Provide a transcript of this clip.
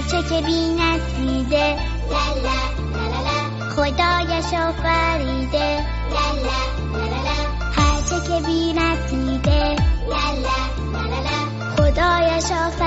هرچه که بیند دیده لالا لالا، خدایش آفریده لالا لالا، هرچه که بیند دیده لالا لالا، خدایش آفریده.